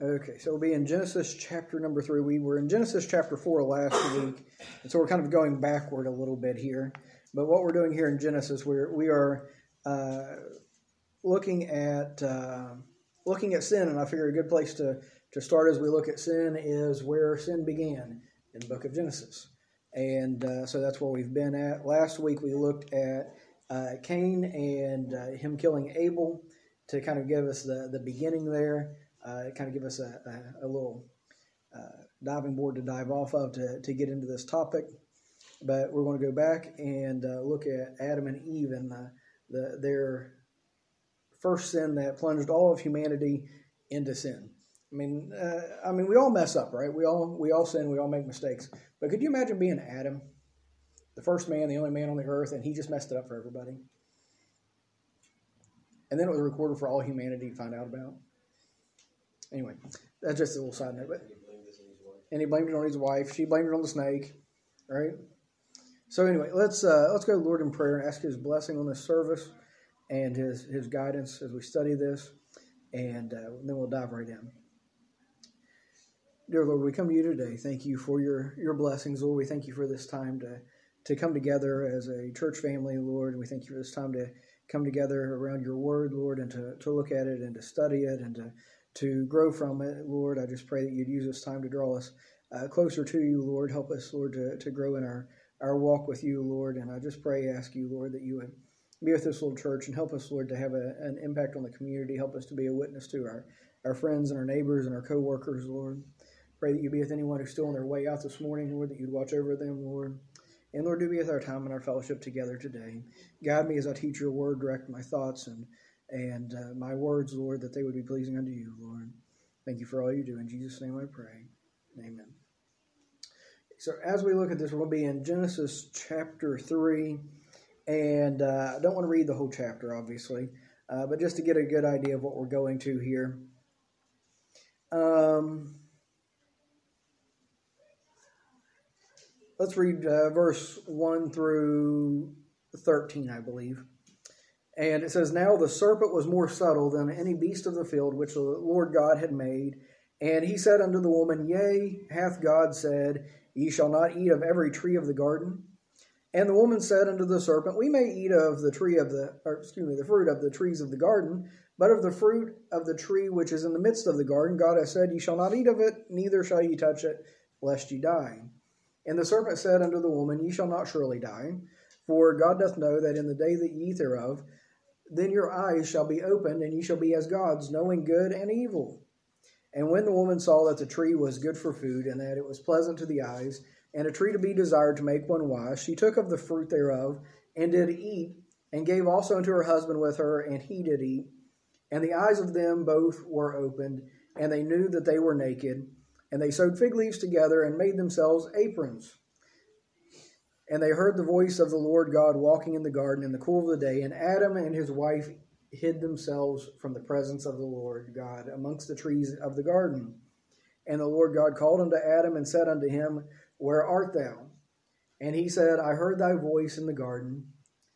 Okay, so we'll be in Genesis chapter number 3. We were in Genesis chapter 4 last week, and so we're kind of going backward a little bit here. But what we're doing here in Genesis, we are looking at sin, and I figure a good place to start as we look at sin is where sin began in the book of Genesis. And so that's where we've been at. Last week we looked at Cain and him killing Abel to kind of give us the beginning there. Kind of give us a little diving board to dive off of to get into this topic. But we're going to go back and look at Adam and Eve and their first sin that plunged all of humanity into sin. I mean, we all mess up, right? We all sin, we all make mistakes. But could you imagine being Adam, the first man, the only man on the earth, and he just messed it up for everybody? And then it was recorded for all humanity to find out about. Anyway, that's just a little side note. And he blamed it on his wife. She blamed it on the snake, right? So anyway, let's go to the Lord in prayer and ask His blessing on this service and His guidance as we study this, and then we'll dive right in. Dear Lord, we come to you today. Thank you for your blessings, Lord. We thank you for this time to come together as a church family, Lord. We thank you for this time to come together around your word, Lord, and to look at it and to study it and to grow from it, Lord. I just pray that you'd use this time to draw us closer to you, Lord. Help us, Lord, to grow in our walk with you, Lord. And I just ask you, Lord, that you would be with this little church and help us, Lord, to have an impact on the community. Help us to be a witness to our friends and our neighbors and our co-workers, Lord. Pray that you be with anyone who's still on their way out this morning, Lord, that you'd watch over them, Lord. And Lord, do be with our time and our fellowship together today. Guide me as I teach your word, direct my thoughts and my words, Lord, that they would be pleasing unto you, Lord. Thank you for all you do. In Jesus' name I pray. Amen. So as we look at this, we're going to be in Genesis chapter 3. And I don't want to read the whole chapter, obviously, but just to get a good idea of what we're going to here. Let's read verse 1 through 13, I believe. And it says, Now the serpent was more subtle than any beast of the field which the Lord God had made. And he said unto the woman, Yea, hath God said, Ye shall not eat of every tree of the garden? And the woman said unto the serpent, We may eat of the fruit of the trees of the garden, but of the fruit of the tree which is in the midst of the garden, God hath said, Ye shall not eat of it, neither shall ye touch it, lest ye die. And the serpent said unto the woman, Ye shall not surely die, for God doth know that in the day that ye eat thereof, then your eyes shall be opened, and ye shall be as gods, knowing good and evil. And when the woman saw that the tree was good for food, and that it was pleasant to the eyes, and a tree to be desired to make one wise, she took of the fruit thereof, and did eat, and gave also unto her husband with her, and he did eat. And the eyes of them both were opened, and they knew that they were naked. And they sewed fig leaves together, and made themselves aprons. And they heard the voice of the Lord God walking in the garden in the cool of the day, and Adam and his wife hid themselves from the presence of the Lord God amongst the trees of the garden. And the Lord God called unto Adam and said unto him, Where art thou? And he said, I heard thy voice in the garden,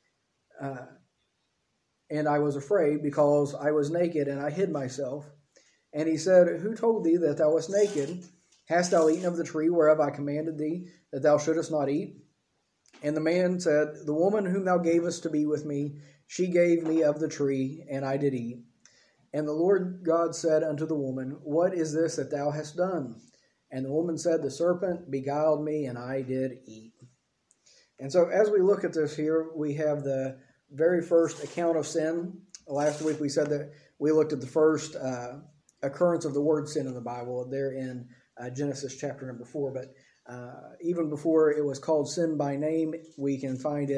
and I was afraid, because I was naked, and I hid myself. And he said, Who told thee that thou wast naked? Hast thou eaten of the tree whereof I commanded thee that thou shouldest not eat? And the man said, The woman whom thou gavest to be with me, she gave me of the tree, and I did eat. And the Lord God said unto the woman, What is this that thou hast done? And the woman said, The serpent beguiled me, and I did eat. And so as we look at this here, we have the very first account of sin. Last week we said that we looked at the first occurrence of the word sin in the Bible there in Genesis chapter number 4. But even before it was called sin by name, we can find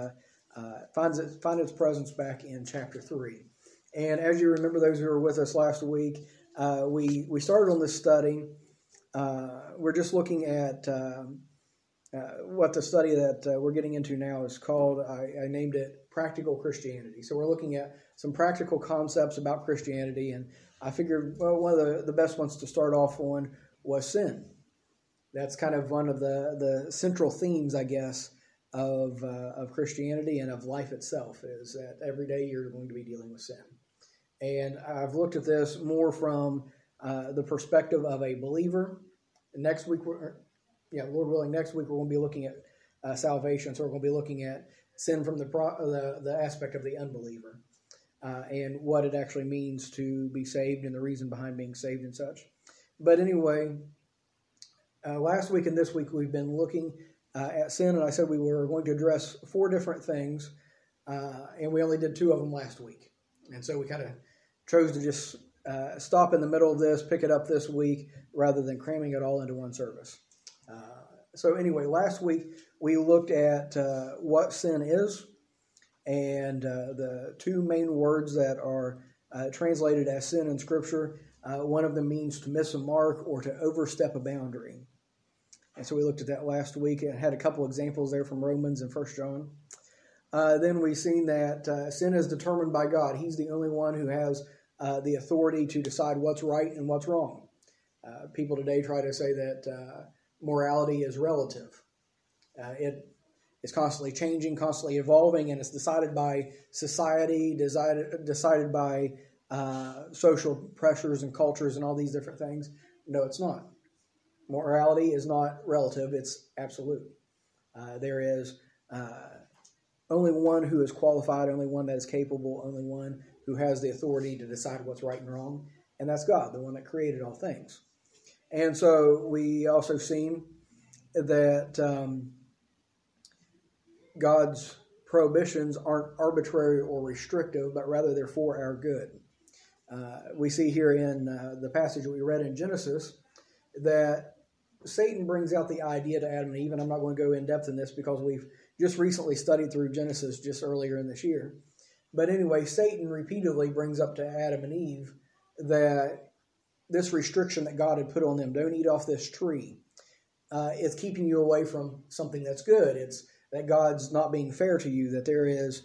its presence back in chapter 3. And as you remember, those who were with us last week, we started on this study. We're just looking at what the study that we're getting into now is called. I named it Practical Christianity. So we're looking at some practical concepts about Christianity, and I figured, one of the best ones to start off on was sin. That's kind of one of the central themes, I guess, of Christianity and of life itself, is that every day you're going to be dealing with sin. And I've looked at this more from the perspective of a believer. Next week, Lord willing, next week we're going to be looking at salvation. So we're going to be looking at sin from the aspect of the unbeliever and what it actually means to be saved and the reason behind being saved and such. But anyway, last week and this week we've been looking at sin, and I said we were going to address 4 different things, and we only did 2 of them last week. And so we kind of chose to just stop in the middle of this, pick it up this week, rather than cramming it all into one service. So anyway, last week we looked at what sin is, and the 2 main words that are translated as sin in Scripture. One of them means to miss a mark or to overstep a boundary. And so we looked at that last week and had a couple examples there from Romans and 1 John. Then we've seen that sin is determined by God. He's the only one who has the authority to decide what's right and what's wrong. People today try to say that morality is relative. It is constantly changing, constantly evolving, and it's decided by society, decided by social pressures and cultures and all these different things. No, it's not. Morality is not relative, it's absolute. There is only one who is qualified, only one that is capable, only one who has the authority to decide what's right and wrong, and that's God, the one that created all things. And so we also seen that God's prohibitions aren't arbitrary or restrictive, but rather they're for our good. We see here in the passage that we read in Genesis that Satan brings out the idea to Adam and Eve, and I'm not going to go in depth in this because we've just recently studied through Genesis just earlier in this year. But anyway, Satan repeatedly brings up to Adam and Eve that this restriction that God had put on them, don't eat off this tree, it's keeping you away from something that's good. It's that God's not being fair to you, that there is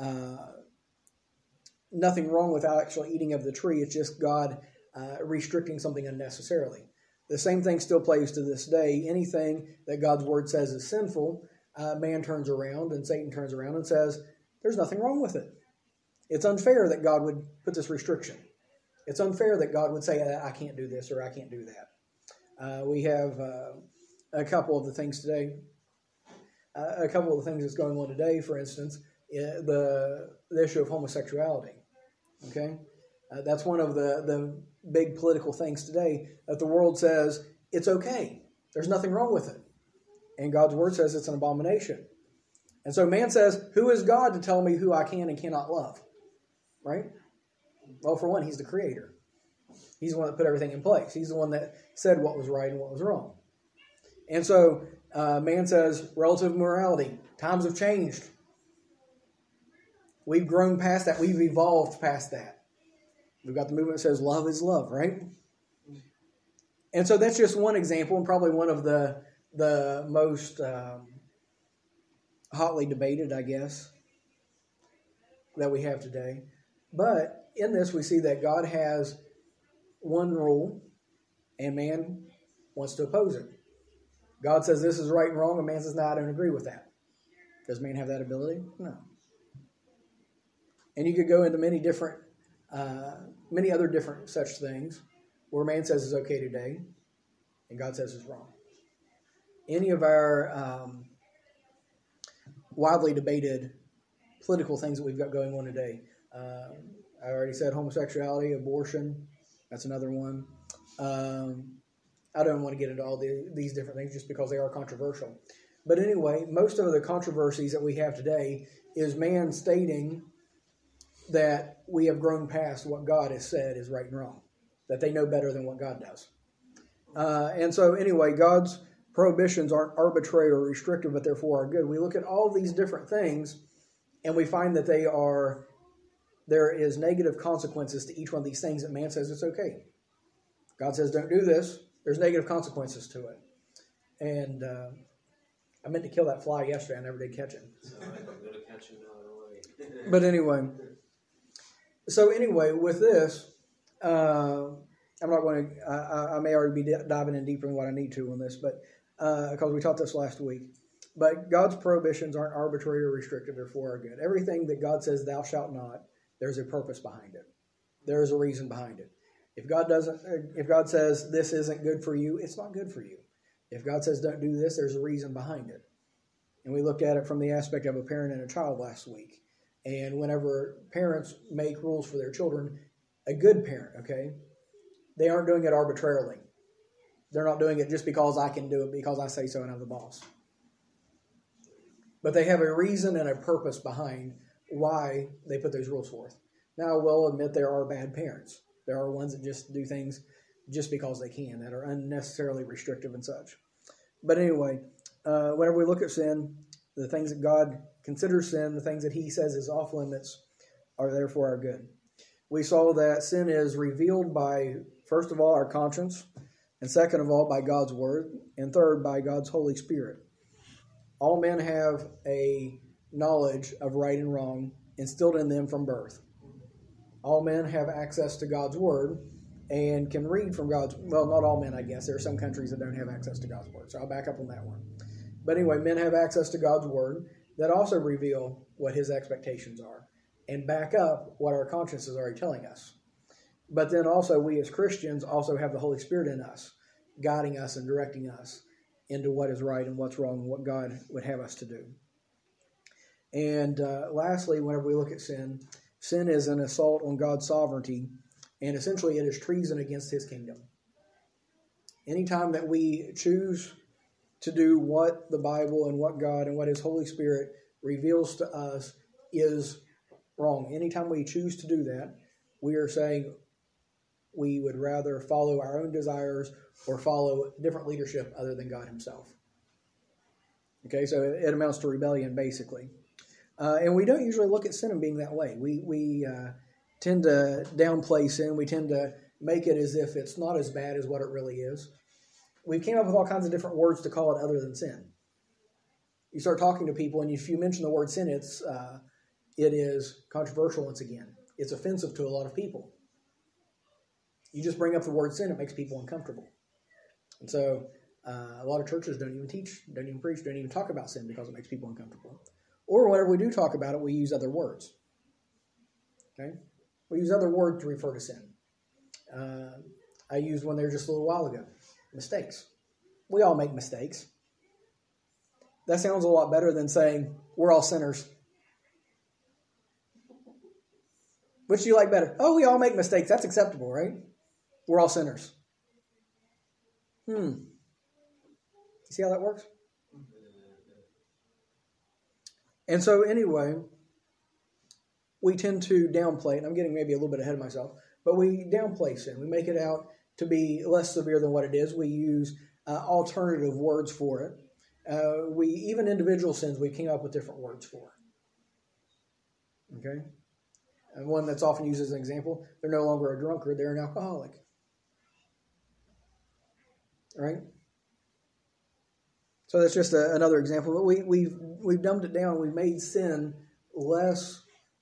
nothing wrong with actually eating of the tree. It's just God restricting something unnecessarily. The same thing still plays to this day. Anything that God's word says is sinful, man turns around and Satan turns around and says, there's nothing wrong with it. It's unfair that God would put this restriction. It's unfair that God would say, I can't do this or I can't do that. We have a couple of the things today. A couple of the things that's going on today, for instance, the issue of homosexuality. Okay? That's one of the big political things today, that the world says it's okay. There's nothing wrong with it. And God's word says it's an abomination. And so man says, who is God to tell me who I can and cannot love? Right? Well, for one, he's the creator. He's the one that put everything in place. He's the one that said what was right and what was wrong. And so man says, relative morality, times have changed. We've grown past that. We've evolved past that. We've got the movement that says love is love, right? And so that's just one example, and probably one of the most hotly debated, I guess, that we have today. But in this, we see that God has one rule, and man wants to oppose it. God says this is right and wrong, and man says, no, I don't agree with that. Does man have that ability? No. And you could go into many other different such things where man says is okay today, and God says is wrong. Any of our widely debated political things that we've got going on today. I already said homosexuality, abortion. That's another one. I don't want to get into all these different things just because they are controversial. But anyway, most of the controversies that we have today is man stating that we have grown past what God has said is right and wrong, that they know better than what God does. And so anyway, God's prohibitions aren't arbitrary or restrictive, but therefore are good. We look at all these different things, and we find that there is negative consequences to each one of these things that man says it's okay. God says don't do this. There's negative consequences to it. And I meant to kill that fly yesterday. I never did catch it. So I'm going to catch him another way. But anyway. So anyway, with this, I'm not going to, I may already be diving in deeper in what I need to on this, but because we taught this last week. But God's prohibitions aren't arbitrary or restrictive, therefore are good. Everything that God says thou shalt not, there's a purpose behind it. There is a reason behind it. If God says this isn't good for you, it's not good for you. If God says don't do this, there's a reason behind it. And we looked at it from the aspect of a parent and a child last week. And whenever parents make rules for their children, a good parent, okay, they aren't doing it arbitrarily. They're not doing it just because I can do it, because I say so and I'm the boss. But they have a reason and a purpose behind why they put those rules forth. Now, I will admit there are bad parents. There are ones that just do things just because they can, that are unnecessarily restrictive and such. But anyway, whenever we look at sin, the things that God considers sin, the things that he says is off limits, are therefore our good. We saw that sin is revealed by, first of all, our conscience, and second of all, by God's word, and third, by God's Holy Spirit. All men have a knowledge of right and wrong instilled in them from birth. All men have access to God's word and can read from God's... Well, not all men, I guess. There are some countries that don't have access to God's word, so I'll back up on that one. But anyway, men have access to God's word that also reveal what his expectations are and back up what our conscience is already telling us. But then also, we as Christians also have the Holy Spirit in us, guiding us and directing us into what is right and what's wrong and what God would have us to do. And lastly, whenever we look at sin, sin is an assault on God's sovereignty, and essentially it is treason against his kingdom. Anytime that we choose to do what the Bible and what God and what his Holy Spirit reveals to us is wrong. Anytime we choose to do that, we are saying we would rather follow our own desires or follow different leadership other than God himself. Okay, so it amounts to rebellion, basically. And we don't usually look at sin being that way. We tend to downplay sin. We tend to make it as if it's not as bad as what it really is. We came up with all kinds of different words to call it other than sin. You start talking to people, and if you mention the word sin, it is controversial once again. It's offensive to a lot of people. You just bring up the word sin, it makes people uncomfortable. And so a lot of churches don't even teach, don't even preach, don't even talk about sin because it makes people uncomfortable. Or whenever we do talk about it, we use other words. Okay? We use other words to refer to sin. I used one there just a little while ago. Mistakes. We all make mistakes. That sounds a lot better than saying we're all sinners. Which do you like better? Oh, we all make mistakes. That's acceptable, right? We're all sinners. You see how that works? And so anyway, we tend to downplay, and I'm getting maybe a little bit ahead of myself, but we downplay sin. We make it out to be less severe than what it is. We use alternative words for it. Even individual sins, we came up with different words for. Okay? And one that's often used as an example, they're no longer a drunkard, they're an alcoholic. Right? So that's just another example. But we've dumbed it down. We've made sin less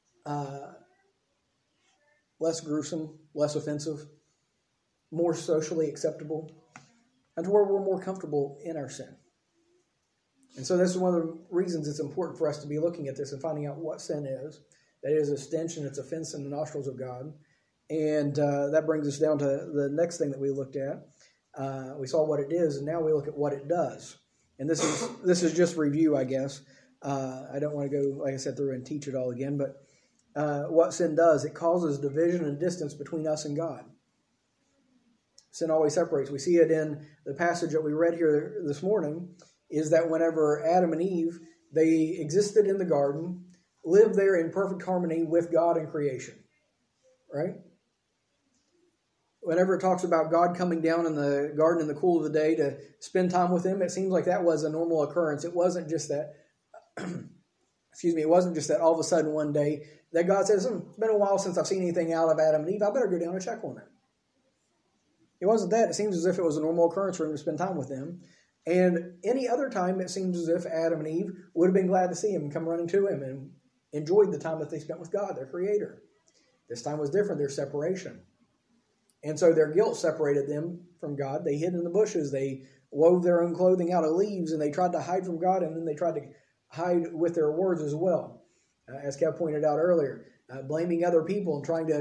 gruesome, less offensive, more socially acceptable, and to where we're more comfortable in our sin. And so this is one of the reasons it's important for us to be looking at this and finding out what sin is. That is a stench and it's offense in the nostrils of God. And that brings us down to the next thing that we looked at. We saw what it is, and now we look at what it does. And this is just review, I guess. I don't want to go, like I said, through and teach it all again. But what sin does, it causes division and distance between us and God. Sin always separates. We see it in the passage that we read here this morning, is that whenever Adam and Eve, they existed in the garden, lived there in perfect harmony with God and creation. Right? Whenever it talks about God coming down in the garden in the cool of the day to spend time with him, it seems like that was a normal occurrence. It wasn't just that, it wasn't just that all of a sudden one day that God says, it's been a while since I've seen anything out of Adam and Eve. I better go down and check on them. It wasn't that. It seems as if it was a normal occurrence for him to spend time with them. And any other time, it seems as if Adam and Eve would have been glad to see him and come running to him and enjoyed the time that they spent with God, their Creator. This time was different. There's separation. And so their guilt separated them from God. They hid in the bushes. They wove their own clothing out of leaves, and they tried to hide from God, and then they tried to hide with their words as well. As Kev pointed out earlier, blaming other people and trying to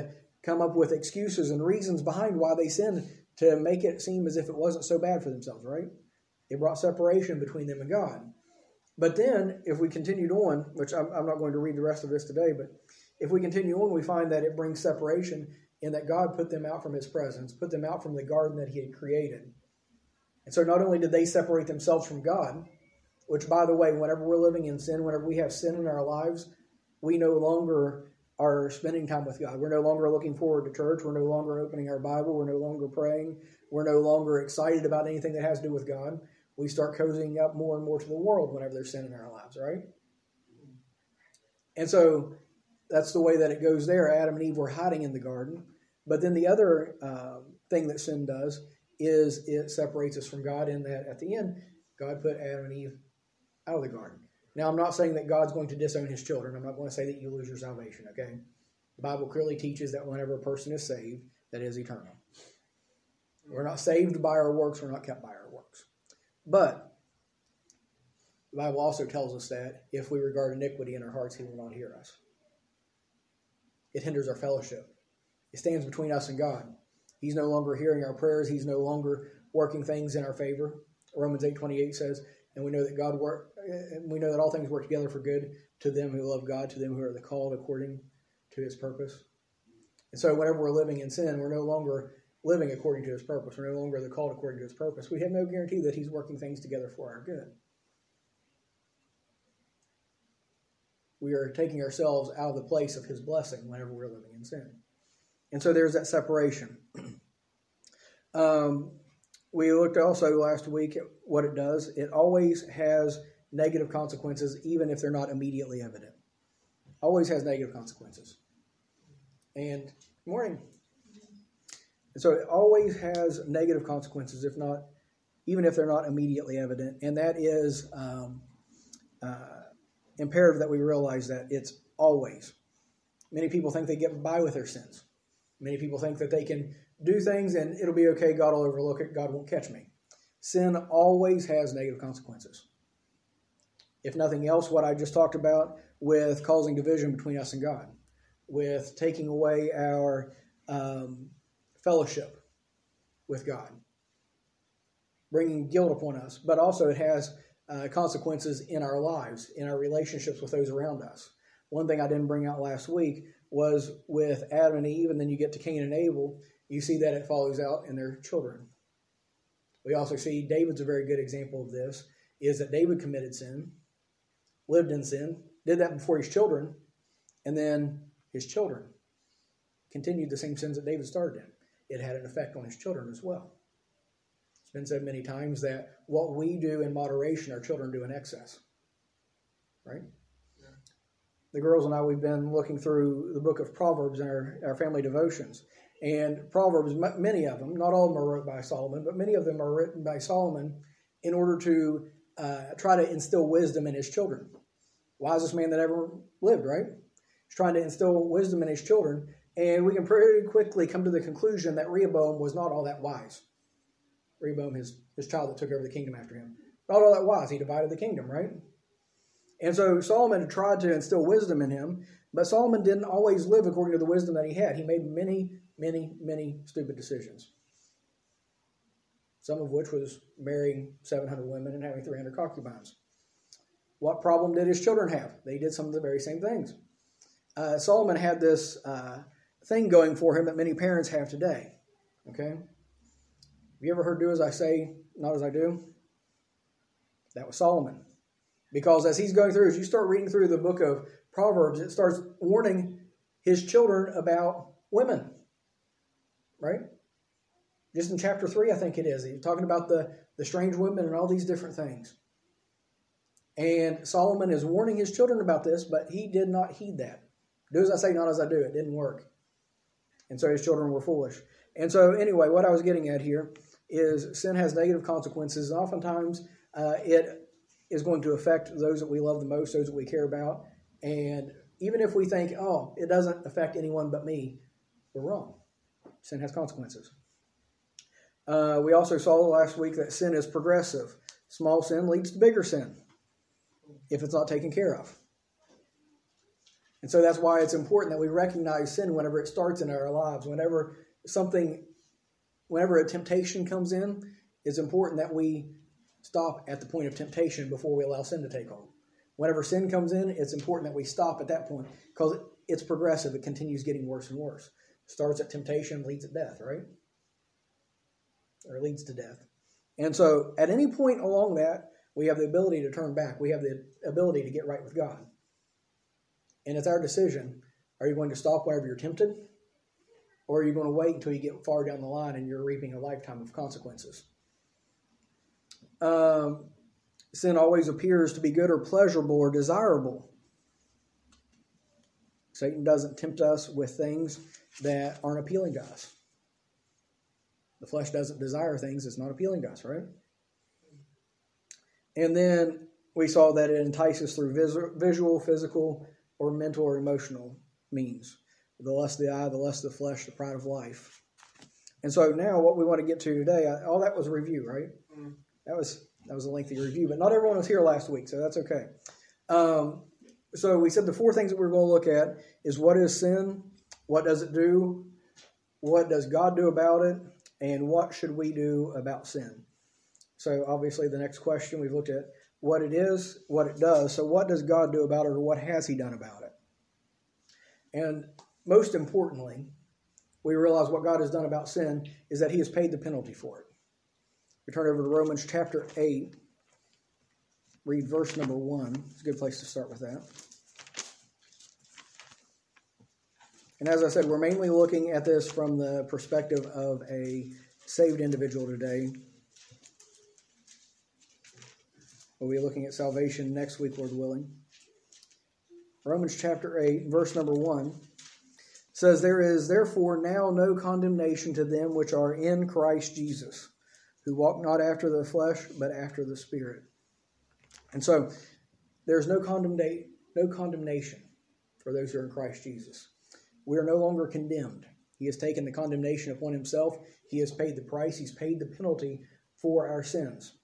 come up with excuses and reasons behind why they sinned to make it seem as if it wasn't so bad for themselves, right? It brought separation between them and God. But then, if we continued on, which I'm not going to read the rest of this today, but if we continue on, we find that it brings separation in that God put them out from his presence, put them out from the garden that he had created. And so not only did they separate themselves from God, which, by the way, whenever we're living in sin, whenever we have sin in our lives, we no longer are spending time with God. We're no longer looking forward to church. We're no longer opening our Bible. We're no longer praying. We're no longer excited about anything that has to do with God. We start cozying up more and more to the world whenever there's sin in our lives, right? And so that's the way that it goes there. Adam and Eve were hiding in the garden. But then the other thing that sin does is it separates us from God, in that at the end, God put Adam and Eve out of the garden. Now, I'm not saying that God's going to disown his children. I'm not going to say that you lose your salvation, okay? The Bible clearly teaches that whenever a person is saved, that is eternal. We're not saved by our works. We're not kept by our works. But the Bible also tells us that if we regard iniquity in our hearts, he will not hear us. It hinders our fellowship. It stands between us and God. He's no longer hearing our prayers. He's no longer working things in our favor. Romans 8:28 says, and we know that all things work together for good to them who love God, to them who are the called according to his purpose. And so whenever we're living in sin, we're no longer living according to his purpose. We're no longer the called according to his purpose. We have no guarantee that he's working things together for our good. We are taking ourselves out of the place of his blessing whenever we're living in sin. And so there's that separation. We looked also last week at what it does. It always has negative consequences, even if they're not immediately evident. Always has negative consequences. And good morning. And so it always has negative consequences, even if they're not immediately evident. And that is imperative that we realize that it's always. Many people think they get by with their sins. Many people think that they can do things and it'll be okay, God will overlook it, God won't catch me. Sin always has negative consequences. If nothing else, what I just talked about with causing division between us and God, with taking away our fellowship with God, bringing guilt upon us, but also it has consequences in our lives, in our relationships with those around us. One thing I didn't bring out last week was with Adam and Eve, and then you get to Cain and Abel, you see that it follows out in their children. We also see David's a very good example of this, is that David committed sin, lived in sin, did that before his children, and then his children continued the same sins that David started in. It had an effect on his children as well. It's been said many times that what we do in moderation, our children do in excess. Right? Yeah. The girls and I, we've been looking through the book of Proverbs in our family devotions. And Proverbs, many of them, not all of them are written by Solomon, but many of them are written by Solomon in order to try to instill wisdom in his children. Wisest man that ever lived, right? He's trying to instill wisdom in his children. And we can pretty quickly come to the conclusion that Rehoboam was not all that wise. Rehoboam, his child that took over the kingdom after him. Not all that wise. He divided the kingdom, right? And so Solomon had tried to instill wisdom in him, but Solomon didn't always live according to the wisdom that he had. He made many, many, many stupid decisions. Some of which was marrying 700 women and having 300 concubines. What problem did his children have? They did some of the very same things. Solomon had this thing going for him that many parents have today. Okay? Have you ever heard do as I say, not as I do? That was Solomon. Because as he's going through, as you start reading through the book of Proverbs, it starts warning his children about women. Right? Just in chapter 3, I think it is. He's talking about the strange women and all these different things. And Solomon is warning his children about this, but he did not heed that. Do as I say, not as I do. It didn't work. And so his children were foolish. And so anyway, what I was getting at here is sin has negative consequences. And oftentimes it is going to affect those that we love the most, those that we care about. And even if we think, oh, it doesn't affect anyone but me, we're wrong. Sin has consequences. We also saw last week that sin is progressive. Small sin leads to bigger sin if it's not taken care of. And so that's why it's important that we recognize sin whenever it starts in our lives. Whenever a temptation comes in, it's important that we stop at the point of temptation before we allow sin to take hold. Whenever sin comes in, it's important that we stop at that point because it's progressive. It continues getting worse and worse. Starts at temptation, leads to death, right? Or leads to death. And so at any point along that, we have the ability to turn back. We have the ability to get right with God. And it's our decision. Are you going to stop whenever you're tempted? Or are you going to wait until you get far down the line and you're reaping a lifetime of consequences? Sin always appears to be good or pleasurable or desirable. Satan doesn't tempt us with things that aren't appealing to us. The flesh doesn't desire things that's not appealing to us, right? And then we saw that it entices through visual, physical, or mental or emotional means. The lust of the eye, the lust of the flesh, the pride of life. And so now what we want to get to today, all that was a review, right? Mm. That was a lengthy review, but not everyone was here last week, so that's okay. So we said the four things that we're going to look at is what is sin, what does it do, what does God do about it, and what should we do about sin. So obviously the next question, we've looked at what it is, what it does. So what does God do about it, or what has he done about it? And most importantly, we realize what God has done about sin is that he has paid the penalty for it. We turn over to Romans chapter 8, read verse number 1. It's a good place to start with that. And as I said, we're mainly looking at this from the perspective of a saved individual today. We'll be looking at salvation next week, Lord willing. Romans chapter 8, verse number 1 says, "There is therefore now no condemnation to them which are in Christ Jesus, who walk not after the flesh, but after the Spirit." And so there's no condemnation for those who are in Christ Jesus. We are no longer condemned. He has taken the condemnation upon himself. He has paid the price. He's paid the penalty for our sins.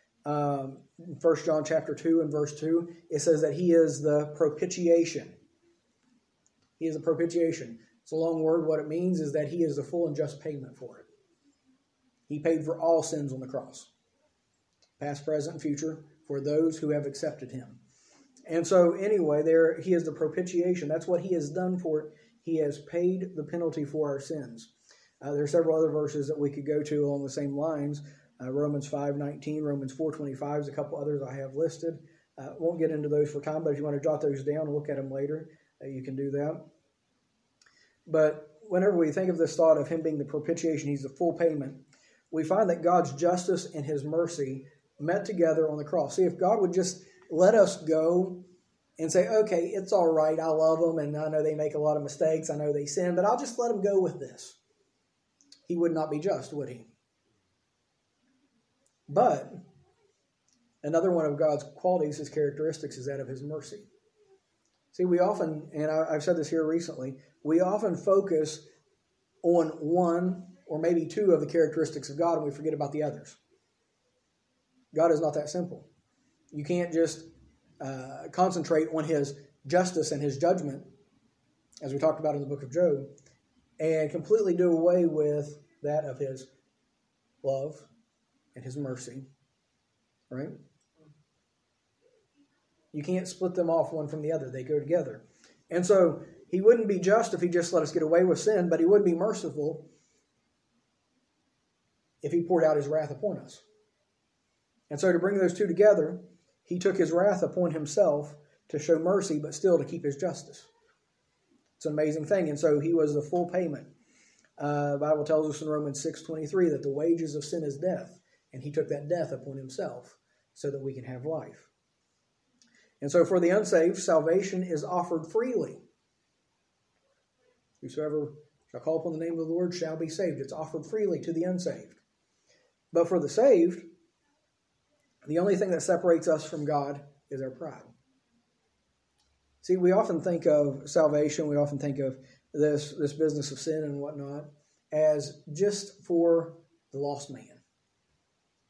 1 John chapter 2 and verse 2, it says that he is the propitiation. He is the propitiation. It's a long word. What it means is that he is the full and just payment for it. He paid for all sins on the cross, past, present, and future, for those who have accepted him. And so anyway, there he is the propitiation. That's what he has done for it. He has paid the penalty for our sins. There are several other verses that we could go to along the same lines. Romans 5:19, Romans 4:25 is a couple others I have listed. Won't get into those for time, but if you want to jot those down and look at them later, you can do that. But whenever we think of this thought of him being the propitiation, he's the full payment, we find that God's justice and his mercy met together on the cross. See, if God would just let us go and say, okay, it's all right, I love them, and I know they make a lot of mistakes, I know they sin, but I'll just let them go with this. He would not be just, would he? But another one of God's qualities, his characteristics, is that of his mercy. See, we often, and I've said this here recently, we often focus on one or maybe two of the characteristics of God and we forget about the others. God is not that simple. You can't just concentrate on his justice and his judgment, as we talked about in the book of Job, and completely do away with that of his love and his mercy, right? You can't split them off one from the other. They go together. And so he wouldn't be just if he just let us get away with sin, but he would be merciful if he poured out his wrath upon us. And so to bring those two together, he took his wrath upon himself to show mercy, but still to keep his justice. It's an amazing thing. And so he was the full payment. The Bible tells us in Romans 6:23 that the wages of sin is death. And he took that death upon himself so that we can have life. And so for the unsaved, salvation is offered freely. Whosoever shall call upon the name of the Lord shall be saved. It's offered freely to the unsaved. But for the saved, the only thing that separates us from God is our pride. See, we often think of salvation, we often think of this business of sin and whatnot as just for the lost man.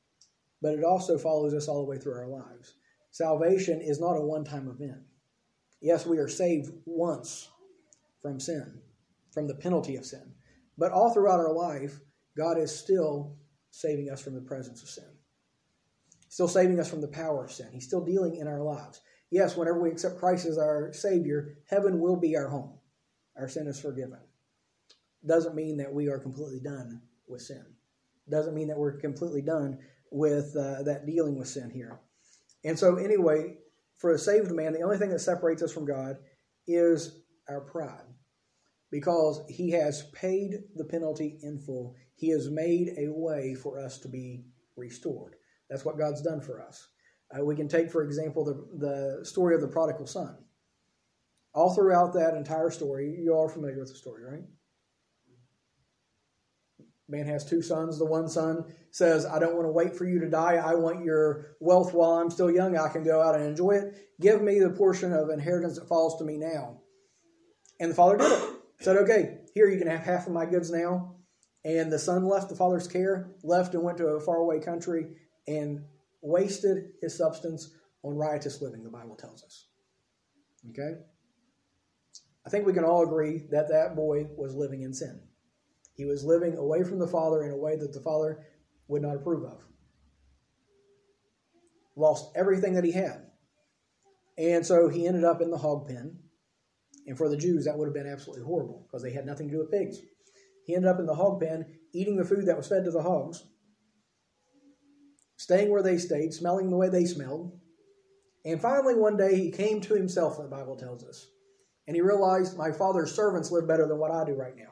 But it also follows us all the way through our lives. Salvation is not a one-time event. Yes, we are saved once from sin, from the penalty of sin. But all throughout our life, God is still saving us from the presence of sin. Still saving us from the power of sin. He's still dealing in our lives. Yes, whenever we accept Christ as our Savior, heaven will be our home. Our sin is forgiven. Doesn't mean that we are completely done with sin. Doesn't mean that we're completely done with that dealing with sin here. And so anyway, for a saved man, the only thing that separates us from God is our pride. Because he has paid the penalty in full. He has made a way for us to be restored. That's what God's done for us. We can take, for example, the story of the prodigal son. All throughout that entire story, you all are familiar with the story, right? Man has two sons. The one son says, I don't want to wait for you to die. I want your wealth while I'm still young. I can go out and enjoy it. Give me the portion of inheritance that falls to me now. And the father did it. Said, okay, here you can have half of my goods now. And the son left the father's care, left and went to a faraway country and wasted his substance on riotous living, the Bible tells us. Okay? I think we can all agree that that boy was living in sin. He was living away from the Father in a way that the Father would not approve of. Lost everything that he had. And so he ended up in the hog pen. And for the Jews, that would have been absolutely horrible because they had nothing to do with pigs. He ended up in the hog pen, eating the food that was fed to the hogs, staying where they stayed, smelling the way they smelled. And finally, one day, he came to himself, the Bible tells us. And he realized, my father's servants live better than what I do right now.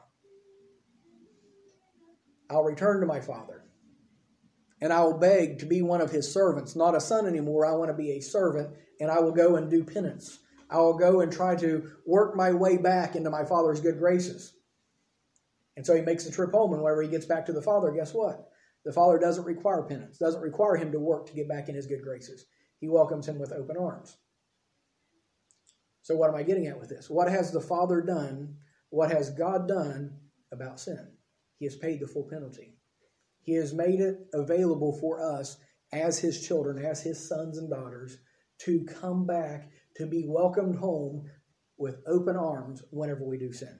I'll return to my father. And I will beg to be one of his servants, not a son anymore. I want to be a servant, and I will go and do penance. I will go and try to work my way back into my father's good graces. And so he makes the trip home, and whenever he gets back to the father, guess what? The father doesn't require penance, doesn't require him to work to get back in his good graces. He welcomes him with open arms. So what am I getting at with this? What has the Father done? What has God done about sin? He has paid the full penalty. He has made it available for us as his children, as his sons and daughters, to come back, to be welcomed home with open arms whenever we do sin.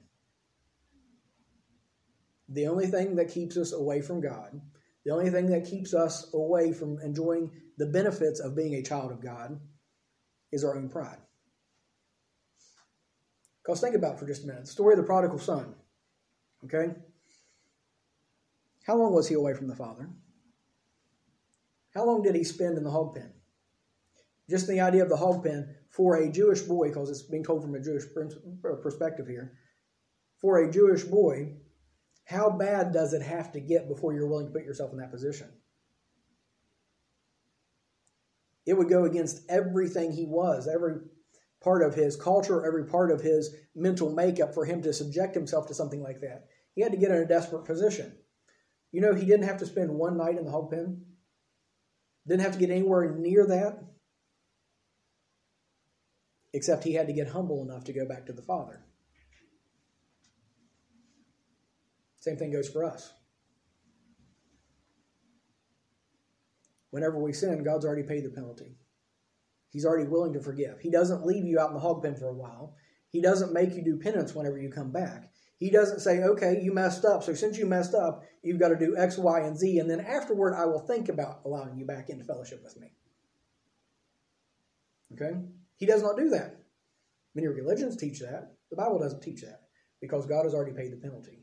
The only thing that keeps us away from God, the only thing that keeps us away from enjoying the benefits of being a child of God is our own pride. Because think about it for just a minute. The story of the prodigal son. Okay? How long was he away from the father? How long did he spend in the hog pen? Just the idea of the hog pen for a Jewish boy, because it's being told from a Jewish perspective here. For a Jewish boy, how bad does it have to get before you're willing to put yourself in that position? It would go against everything he was, every part of his culture, every part of his mental makeup for him to subject himself to something like that. He had to get in a desperate position. You know, he didn't have to spend one night in the hog pen. Didn't have to get anywhere near that. Except he had to get humble enough to go back to the Father. Same thing goes for us. Whenever we sin, God's already paid the penalty. He's already willing to forgive. He doesn't leave you out in the hog pen for a while. He doesn't make you do penance whenever you come back. He doesn't say, okay, you messed up, so since you messed up, you've got to do X, Y, and Z, and then afterward I will think about allowing you back into fellowship with me. Okay? He does not do that. Many religions teach that. The Bible doesn't teach that because God has already paid the penalty.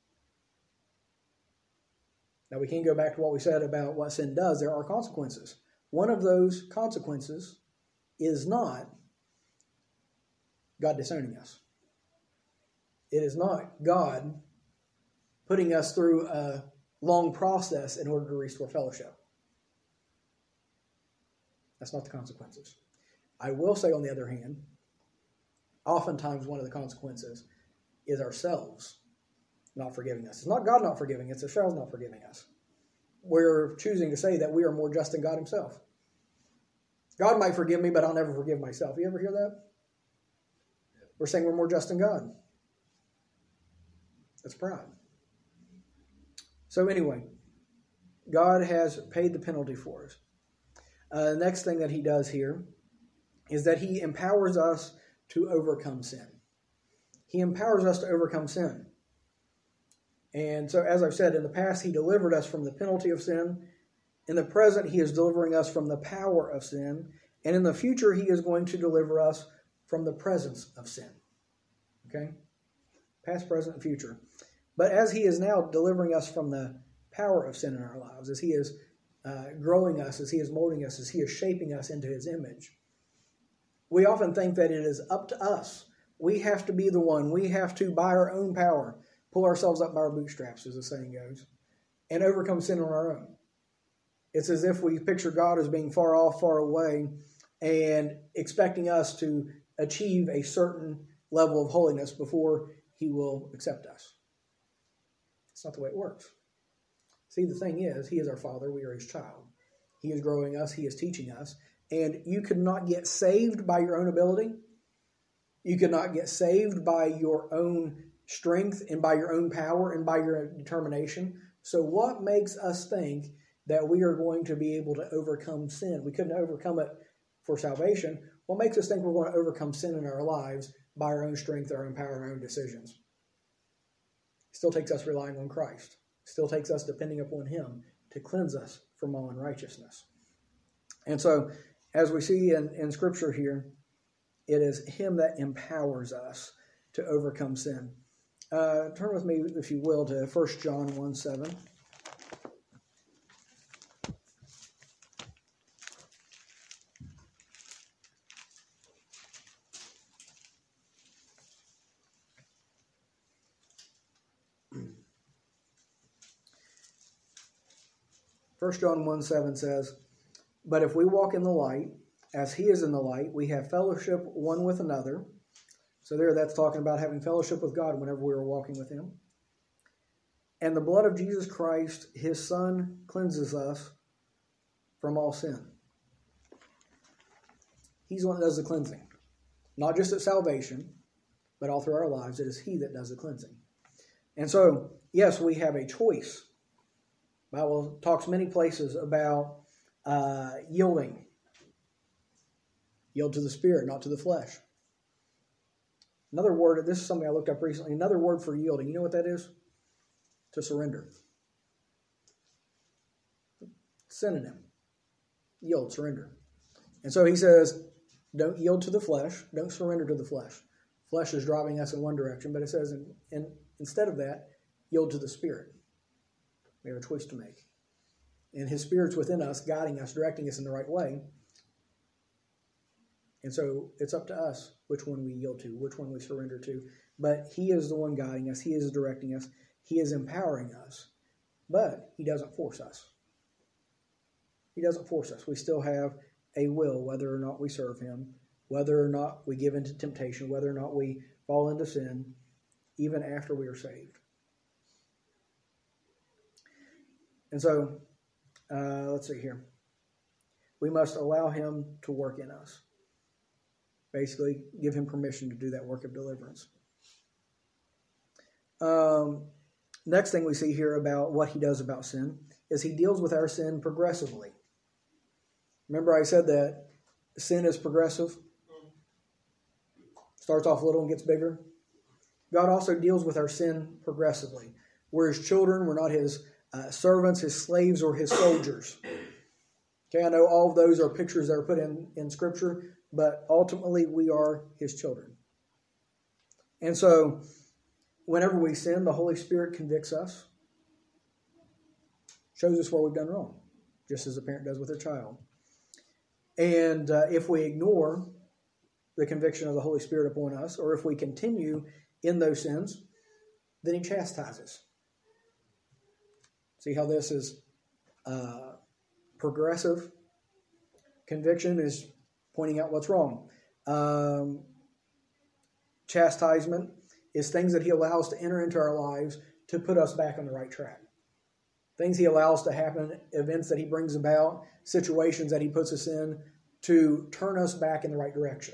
Now we can go back to what we said about what sin does. There are consequences. One of those consequences is not God disowning us. It is not God putting us through a long process in order to restore fellowship. That's not the consequences. I will say, on the other hand, oftentimes one of the consequences is ourselves not forgiving us. It's not God not forgiving, it's ourselves not forgiving us. We're choosing to say that we are more just than God himself. God might forgive me, but I'll never forgive myself. You ever hear that? We're saying we're more just than God. That's pride. So anyway, God has paid the penalty for us. The next thing that he does here is that he empowers us to overcome sin. He empowers us to overcome sin. And so, as I've said, in the past, he delivered us from the penalty of sin. In the present, he is delivering us from the power of sin. And in the future, he is going to deliver us from the presence of sin. Okay? Past, present, and future. But as he is now delivering us from the power of sin in our lives, as he is growing us, as he is molding us, as he is shaping us into his image, we often think that it is up to us. We have to be the one. We have to, by our own power, pull ourselves up by our bootstraps, as the saying goes, and overcome sin on our own. It's as if we picture God as being far off, far away, and expecting us to achieve a certain level of holiness before he will accept us. It's not the way it works. See, the thing is, he is our Father, we are his child. He is growing us, he is teaching us, and you could not get saved by your own ability. You could not get saved by your own strength and by your own power and by your determination. So what makes us think that we are going to be able to overcome sin? We couldn't overcome it for salvation. What makes us think we're going to overcome sin in our lives by our own strength, our own power, our own decisions? It still takes us relying on Christ. It still takes us depending upon him to cleanse us from all unrighteousness. And so, as we see in Scripture here, it is him that empowers us to overcome sin. Turn with me, if you will, to 1 John 1:7. First John 1:7 says, "But if we walk in the light, as he is in the light, we have fellowship one with another." So there, that's talking about having fellowship with God whenever we are walking with him. "And the blood of Jesus Christ, his Son, cleanses us from all sin." He's the one that does the cleansing. Not just at salvation, but all through our lives. It is he that does the cleansing. And so, yes, we have a choice. The Bible talks many places about yielding. Yield to the Spirit, not to the flesh. Another word, this is something I looked up recently, another word for yielding. You know what that is? To surrender. Synonym. Yield, surrender. And so he says, don't yield to the flesh. Don't surrender to the flesh. Flesh is driving us in one direction, but it says, instead of that, yield to the Spirit. We have a choice to make. And his Spirit's within us, guiding us, directing us in the right way. And so it's up to us which one we yield to, which one we surrender to. But he is the one guiding us. He is directing us. He is empowering us. But he doesn't force us. He doesn't force us. We still have a will, whether or not we serve him, whether or not we give into temptation, whether or not we fall into sin, even after we are saved. And so, let's see here. We must allow him to work in us. Basically, give him permission to do that work of deliverance. Next thing we see here about what he does about sin is he deals with our sin progressively. Remember I said that sin is progressive? Starts off little and gets bigger. God also deals with our sin progressively. We're his children. We're not his servants, his slaves, or his soldiers. Okay, I know all of those are pictures that are put in Scripture, but ultimately we are his children. And so, whenever we sin, the Holy Spirit convicts us, shows us where we've done wrong, just as a parent does with their child. And if we ignore the conviction of the Holy Spirit upon us, or if we continue in those sins, then he chastises. See how this is progressive? Conviction is pointing out what's wrong. Chastisement is things that he allows to enter into our lives to put us back on the right track. Things he allows to happen, events that he brings about, situations that he puts us in to turn us back in the right direction.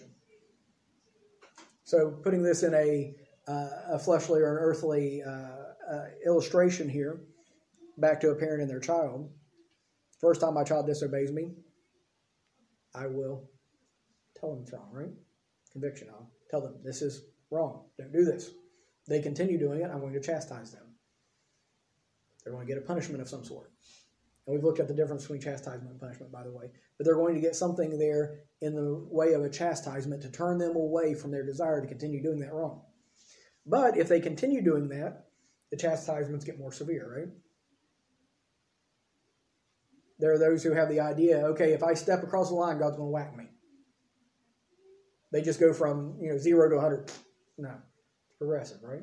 So putting this in a fleshly or an earthly illustration here, back to a parent and their child. First time my child disobeys me, I will tell him it's wrong, right? Conviction, I'll Tell them, this is wrong. Don't do this. They continue doing it, I'm going to chastise them. They're going to get a punishment of some sort. And we've looked at the difference between chastisement and punishment, by the way. But they're going to get something there in the way of a chastisement to turn them away from their desire to continue doing that wrong. But if they continue doing that, the chastisements get more severe, right? There are those who have the idea, okay, if I step across the line, God's going to whack me. They just go from 0 to 100. No, it's progressive, right?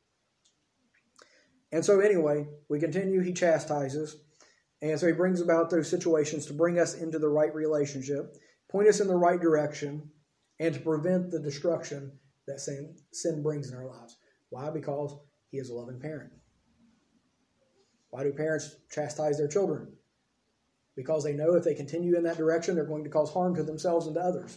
And so anyway, we continue. He chastises. And so he brings about those situations to bring us into the right relationship, point us in the right direction, and to prevent the destruction that sin brings in our lives. Why? Because he is a loving parent. Why do parents chastise their children? Because they know if they continue in that direction, they're going to cause harm to themselves and to others.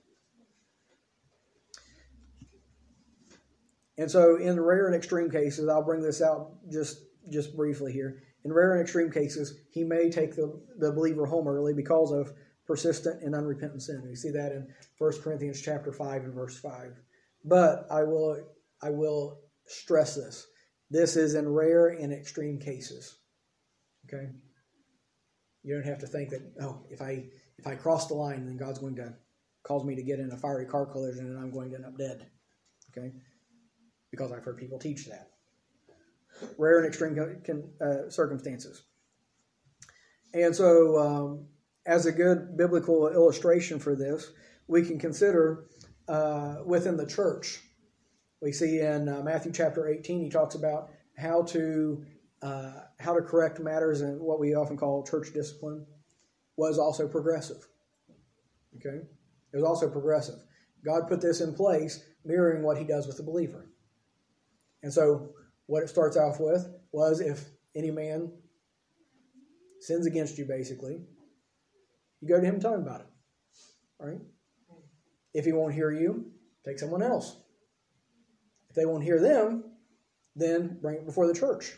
And so in the rare and extreme cases, I'll bring this out just briefly here. In rare and extreme cases, he may take the believer home early because of persistent and unrepentant sin. We see that in 1 Corinthians chapter 5 and verse 5. But I will stress this. This is in rare and extreme cases. Okay? You don't have to think that, if I cross the line, then God's going to cause me to get in a fiery car collision and I'm going to end up dead. Okay? Because I've heard people teach that. Rare and extreme circumstances. And so, as a good biblical illustration for this, we can consider within the church. We see in Matthew chapter 18, he talks about how to correct matters in what we often call church discipline was also progressive. Okay? It was also progressive. God put this in place, mirroring what he does with the believer. And so, what it starts off with was if any man sins against you, basically, you go to him and tell him about it. Right? If he won't hear you, take someone else. If they won't hear them, then bring it before the church.